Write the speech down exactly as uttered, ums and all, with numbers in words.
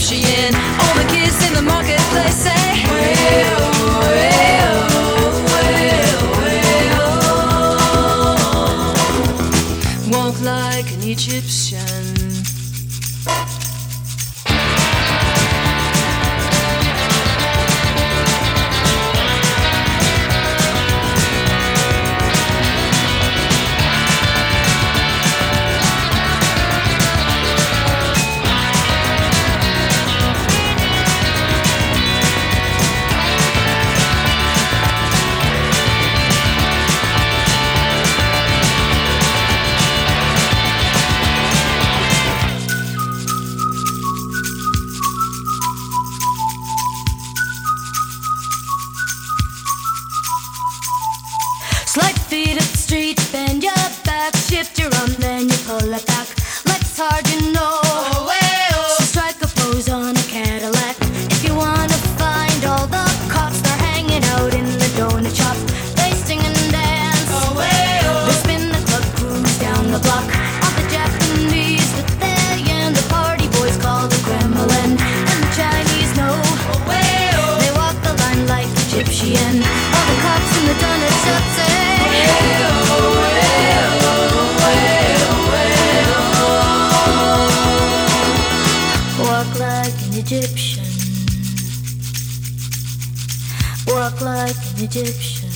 Egyptian. All the kids in the marketplace say, way-oh, way-oh, way-oh, way-oh. Walk like an Egyptian. Slide feet up the street, bend your back, shift your arm, then you pull it back. Legs hard, you know. Oh, way, oh. So strike a pose on a Cadillac. If you wanna find all the cops, they're hanging out in the donut shop. They sing and dance. Oh, way, oh. They spin the club, cruise down the block. All the Japanese that they and the party boys call the Kremlin. And the Chinese know. Oh, way, oh. They walk the line like Egyptian. All the cops in the donut shop say, walk like an Egyptian. Walk like an Egyptian.